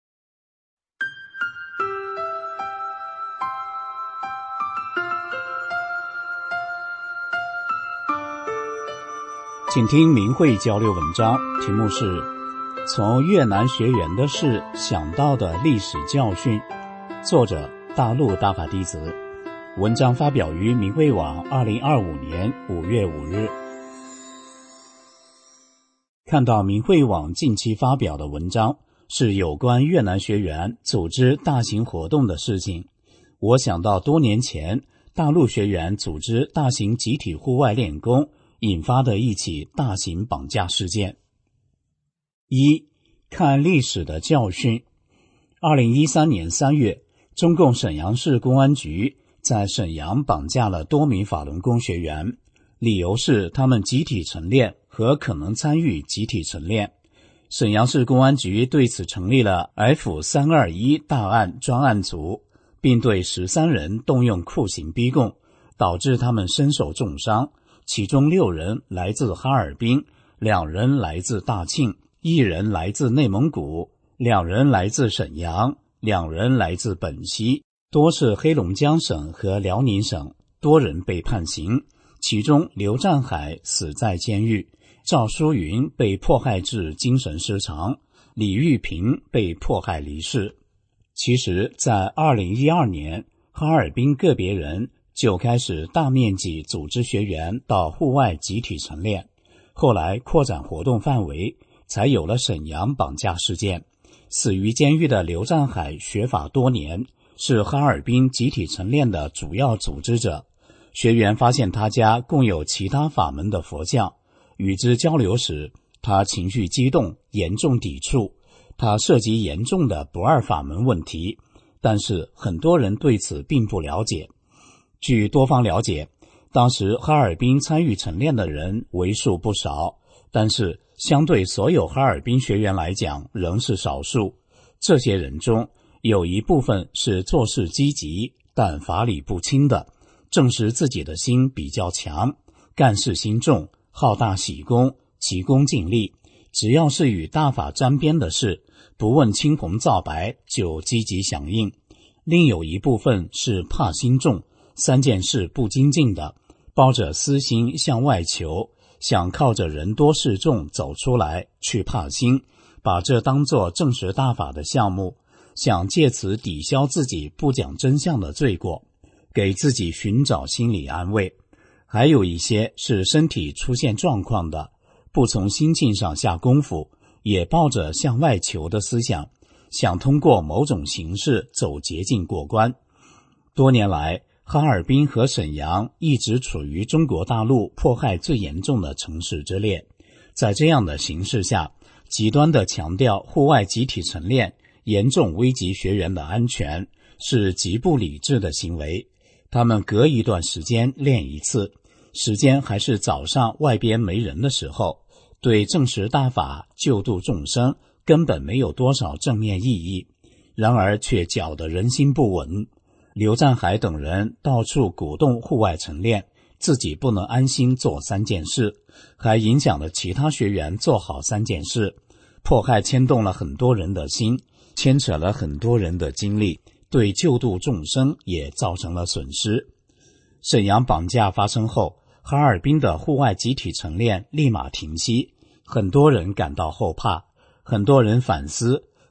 S7: 请听明慧交流文章，题目是从越南学员的事想到的历史教训，作者大陆大法弟子。文章发表于明慧网2025年5月5日。看到明慧网近期发表的文章是有关越南学员组织大型活动的事情，我想到多年前大陆学员组织大型集体户外练功引发的一起大型绑架事件。一、看历史的教训。2013年3月，中共沈阳市公安局在沈阳绑架了多名法轮功学员，理由是他们集体晨练和可能参与集体晨练。沈阳市公安局对此成立了 F321 大案专案组，并对13人动用酷刑逼供，导致他们身受重伤，其中6人来自哈尔滨，2人来自大庆，1人来自内蒙古，2人来自沈阳，2人来自本溪，多是黑龙江省和辽宁省，多人被判刑，其中刘占海死在监狱，赵淑云被迫害致精神失常，李玉平被迫害离世。其实在2012年，哈尔滨个别人就开始大面积组织学员到户外集体晨练，后来扩展活动范围，才有了沈阳绑架事件。死于监狱的刘占海学法多年，是哈尔滨集体晨练的主要组织者。学员发现他家共有其他法门的佛教，与之交流时，他情绪激动，严重抵触。他涉及严重的不二法门问题，但是很多人对此并不了解。据多方了解，当时哈尔滨参与晨练的人为数不少，但是相对所有哈尔滨学员来讲仍是少数。这些人中有一部分是做事积极但法理不清的，证实自己的心比较强，干事心重，好大喜功，急功近利，只要是与大法沾边的事，不问青红皂白就积极响应。另有一部分是怕心重，3件事不精进的，抱着私心向外求，想靠着人多势众走出来去怕心，把这当作证实大法的项目，想借此抵消自己不讲真相的罪过，给自己寻找心理安慰。还有一些是身体出现状况的，不从心境上下功夫，也抱着向外求的思想，想通过某种形式走捷径过关。多年来，哈尔滨和沈阳一直处于中国大陆迫害最严重的城市之列。在这样的形势下，极端地强调户外集体晨练，严重危及学员的安全，是极不理智的行为。他们隔一段时间练一次，时间还是早上外边没人的时候，对证实大法救度众生根本没有多少正面意义，然而却搅得人心不稳。刘占海等人到处鼓动户外晨练，自己不能安心做3件事，还影响了其他学员做好3件事，迫害牵动了很多人的心，牵扯了很多人的精力，对救度众生也造成了损失。沈阳绑架发生后，哈尔滨的户外集体晨练立马停息，很多人感到后怕，很多人反思，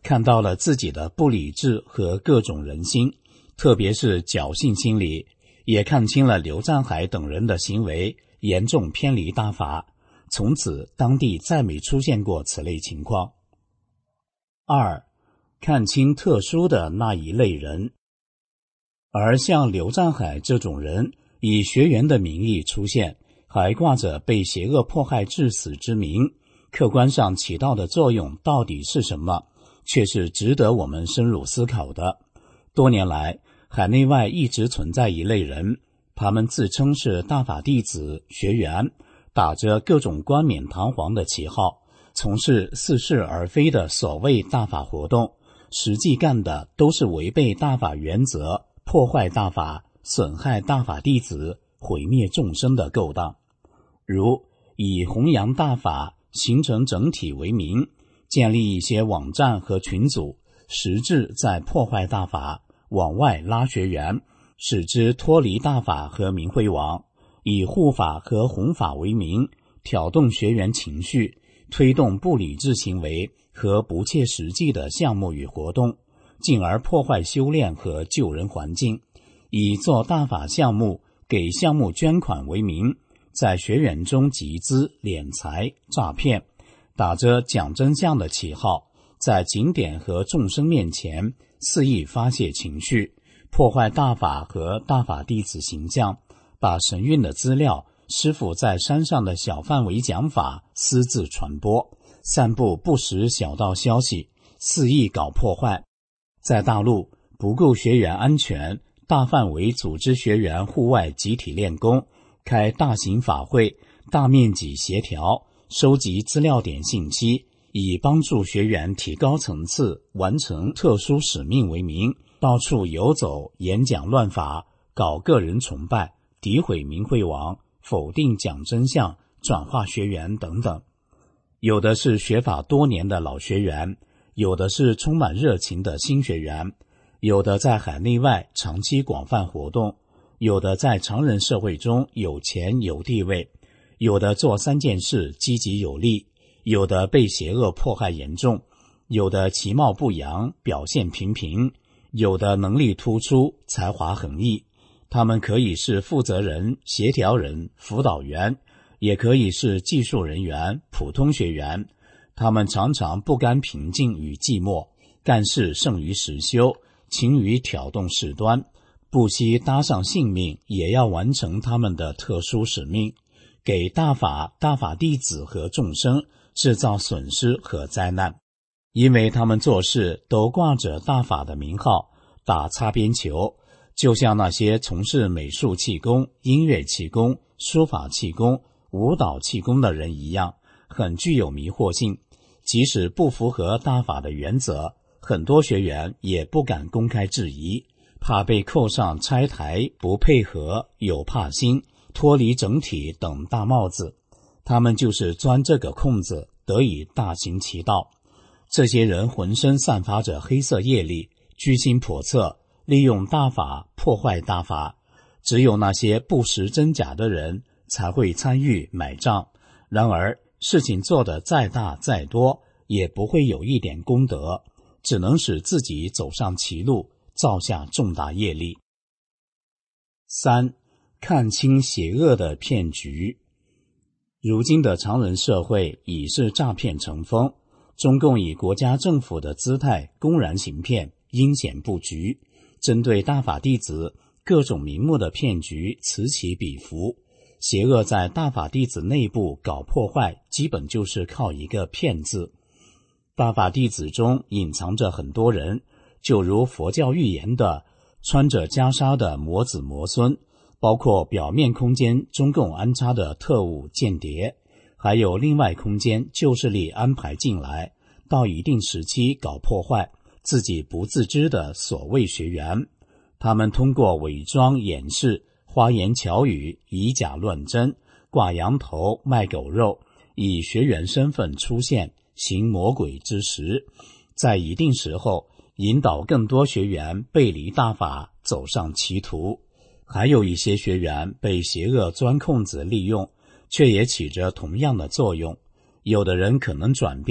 S7: 看到了自己的不理智和各种人心，特别是侥幸心理，也看清了刘占海等人的行为严重偏离大法，从此当地再没出现过此类情况。二，看清特殊的那一类人。而像刘占海这种人，以学员的名义出现，还挂着被邪恶迫害致死之名，客观上起到的作用到底是什么，却是值得我们深入思考的。多年来，海内外一直存在一类人，他们自称是大法弟子学员，打着各种冠冕堂皇的旗号，从事似是而非的所谓大法活动，实际干的都是违背大法原则、破坏大法、损害大法弟子、毁灭众生的勾当。如以弘扬大法、形成整体为名，建立一些网站和群组，实质在破坏大法，往外拉学员，使之脱离大法和明慧网；以护法和弘法为名，挑动学员情绪，推动不理智行为和不切实际的项目与活动，进而破坏修炼和救人环境；以做大法项目、给项目捐款为名，在学员中集资敛财诈骗，打着讲真相的旗号，在景点和众生面前肆意发泄情绪，破坏大法和大法弟子形象，把神韵的资料、师父在山上的小范围讲法私自传播，散布不实小道消息，肆意搞破坏。在大陆，不顾学员安全，大范围组织学员户外集体练功，开大型法会，大面积协调，收集资料点信息，以帮助学员提高层次、完成特殊使命为名，到处游走，演讲乱法，搞个人崇拜，诋毁明慧网，否定讲真相，转化学员等等。有的是学法多年的老学员，有的是充满热情的新学员，有的在海内外长期广泛活动，有的在常人社会中有钱有地位，有的做三件事积极有力，有的被邪恶迫害严重，有的其貌不扬，表现平平，有的能力突出，才华横溢。他们可以是负责人、协调人、辅导员，也可以是技术人员、普通学员。他们常常不甘平静与寂寞，干事胜于实修，勤于挑动事端，不惜搭上性命也要完成他们的特殊使命，给大法、大法弟子和众生制造损失和灾难。因为他们做事都挂着大法的名号，打擦边球，就像那些从事美术气功、音乐气功、书法气功、舞蹈气功的人一样，很具有迷惑性。即使不符合大法的原则，很多学员也不敢公开质疑，怕被扣上拆台、不配合、有怕心、脱离整体等大帽子。他们就是钻这个空子，得以大行其道。这些人浑身散发着黑色业力，居心叵测，利用大法破坏大法。只有那些不识真假的人才会参与买账，然而事情做得再大再多，也不会有一点功德，只能使自己走上歧路，造下重大业力。三，看清邪恶的骗局。如今的常人社会已是诈骗成风，中共以国家政府的姿态公然行骗，阴险布局，针对大法弟子各种名目的骗局此起彼伏。邪恶在大法弟子内部搞破坏，基本就是靠一个骗字。大法弟子中隐藏着很多人，就如佛教预言的穿着袈裟的魔子魔孙，包括表面空间中共安插的特务间谍，还有另外空间旧势力安排进来，到一定时期搞破坏，自己不自知的所谓学员。他们通过伪装掩饰、花言巧语、以假乱真、挂羊头卖狗肉，以学员身份出现，行魔鬼之实，在一定时候引导更多学员背离大法，走上歧途。还有一些学员被邪恶钻空子利用，却也起着同样的作用。有的人可能转变，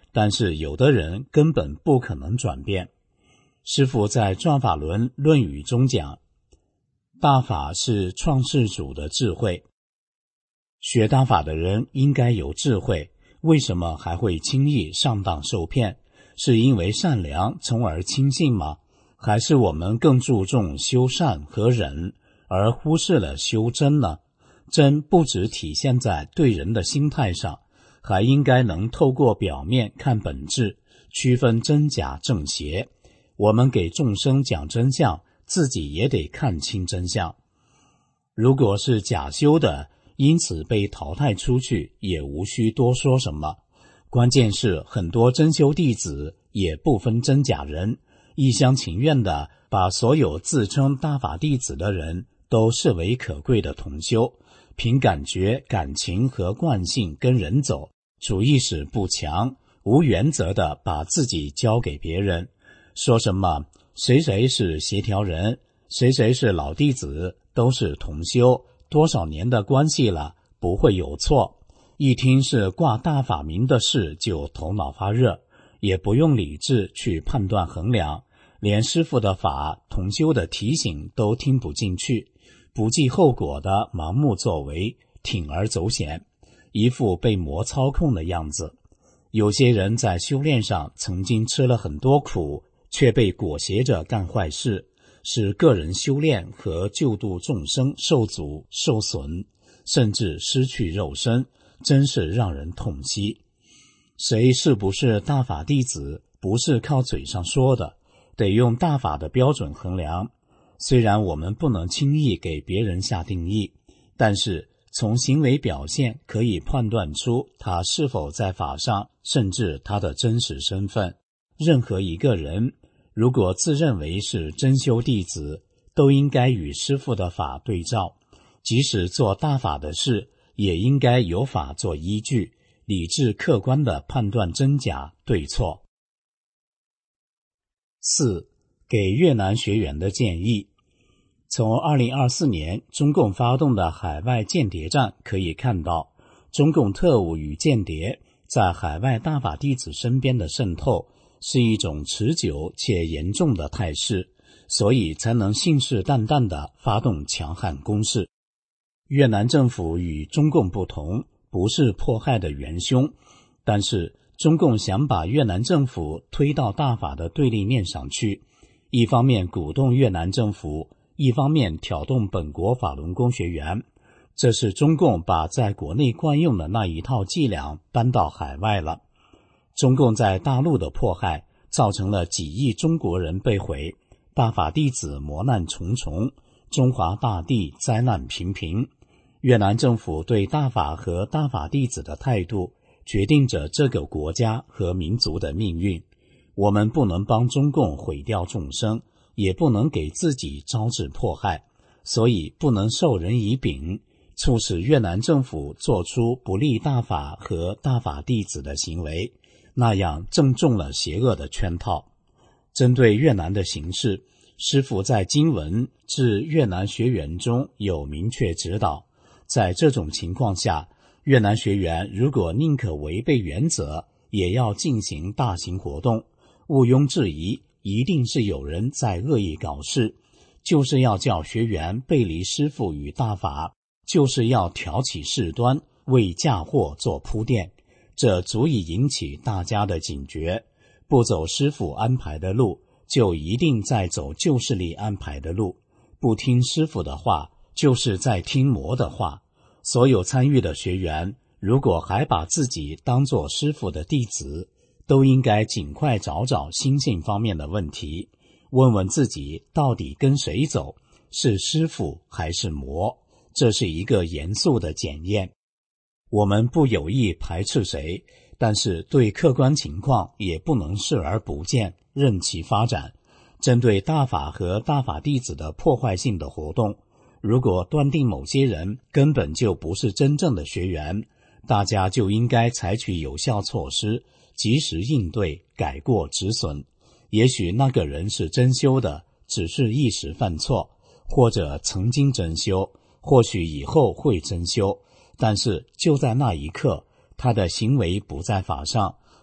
S7: 但是有的人根本不可能转变。师父在《转法轮论语》中讲，大法是创世主的智慧。学大法的人应该有智慧，为什么还会轻易上当受骗？是因为善良从而轻信吗？还是我们更注重修善和忍，而忽视了修真呢？真不只体现在对人的心态上，还应该能透过表面看本质，区分真假正邪。我们给众生讲真相，自己也得看清真相。如果是假修的，因此被淘汰出去，也无需多说什么。关键是很多真修弟子也不分真假人，一厢情愿地把所有自称大法弟子的人都视为可贵的同修，凭感觉、感情和惯性跟人走，主意识不强，无原则地把自己交给别人，说什么谁谁是协调人，谁谁是老弟子，都是同修，多少年的关系了，不会有错。一听是挂大法名的事就头脑发热，也不用理智去判断衡量，连师父的法、同修的提醒都听不进去，不计后果的盲目作为，铤而走险，一副被魔操控的样子。有些人在修炼上曾经吃了很多苦，却被裹挟着干坏事，使个人修炼和救度众生受阻受损，甚至失去肉身，真是让人痛惜。谁是不是大法弟子，不是靠嘴上说的，得用大法的标准衡量。虽然我们不能轻易给别人下定义，但是从行为表现可以判断出他是否在法上，甚至他的真实身份。任何一个人如果自认为是真修弟子，都应该与师父的法对照，即使做大法的事，也应该有法做依据，理智客观地判断真假对错。4. 给越南学员的建议。从2024年中共发动的海外间谍战可以看到，中共特务与间谍在海外大法弟子身边的渗透是一种持久且严重的态势，所以才能信誓旦旦地发动强悍攻势。越南政府与中共不同，不是迫害的元凶，但是中共想把越南政府推到大法的对立面上去，一方面鼓动越南政府，一方面挑动本国法轮功学员，这是中共把在国内惯用的那一套伎俩搬到海外了。中共在大陆的迫害造成了几亿中国人被毁，大法弟子磨难重重，中华大地灾难频频。越南政府对大法和大法弟子的态度决定着这个国家和民族的命运。我们不能帮中共毁掉众生，也不能给自己招致迫害，所以不能授人以柄，促使越南政府做出不利大法和大法弟子的行为，那样正中了邪恶的圈套。针对越南的形势，师父在经文致越南学员中有明确指导，在这种情况下，越南学员如果宁可违背原则，也要进行大型活动，毋庸置疑，一定是有人在恶意搞事，就是要叫学员背离师父与大法，就是要挑起事端，为嫁祸做铺垫，这足以引起大家的警觉。不走师父安排的路，就一定在走旧势力安排的路，不听师父的话，就是在听魔的话。所有参与的学员，如果还把自己当作师父的弟子，都应该尽快找找心性方面的问题，问问自己到底跟谁走，是师父还是魔，这是一个严肃的检验。我们不有意排斥谁，但是对客观情况也不能视而不见，任其发展。针对大法和大法弟子的破坏性的活动，如果断定某些人根本就不是真正的学员，大家就应该采取有效措施，及时应对，改过止损。也许那个人是真修的，只是一时犯错，或者曾经真修，或许以后会真修，但是就在那一刻，他的行为不在法上，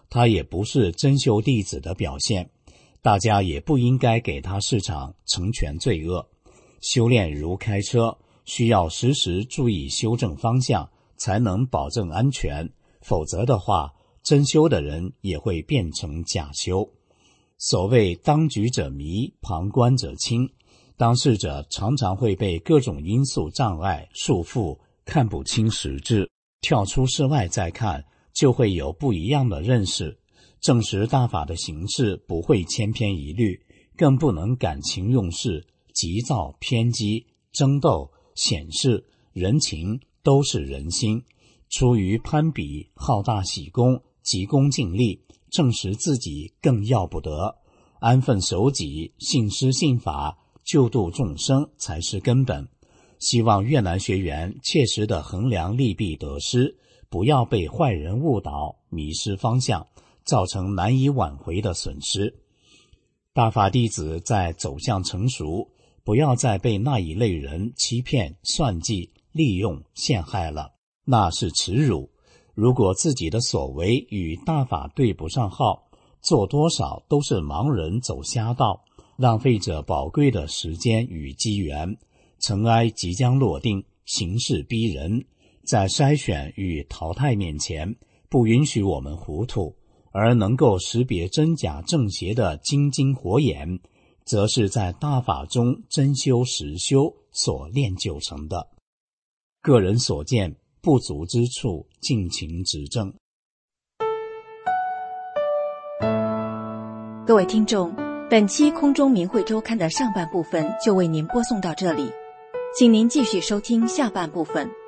S7: 他也不是真修弟子的表现，大家也不应该给他市场成全罪恶。修炼如开车，需要时时注意修正方向，才能保证安全，否则的话，真修的人也会变成假修。所谓当局者迷，旁观者清，当事者常常会被各种因素障碍束缚，看不清实质，跳出室外再看，就会有不一样的认识。证实大法的形式不会千篇一律，更不能感情用事，急躁偏激，争斗显示人情都是人心，出于攀比好大喜功，急功近利，证实自己更要不得。安分守己，信师信法，救度众生才是根本。希望越南学员切实地衡量利弊得失，不要被坏人误导，迷失方向，造成难以挽回的损失。大法弟子在走向成熟，不要再被那一类人欺骗、算计、利用、陷害了，那是耻辱。如果自己的所为与大法对不上号，做多少都是盲人走瞎道，浪费着宝贵的时间与机缘。尘埃即将落定，形势逼人，在筛选与淘汰面前，不允许我们糊涂，而能够识别真假正邪的金睛火眼，则是在大法中真修实修所练就成的。个人所见不足之处，尽情指正。
S3: 各位听众，本期空中明慧周刊的上半部分就为您播送到这里，请您继续收听下半部分。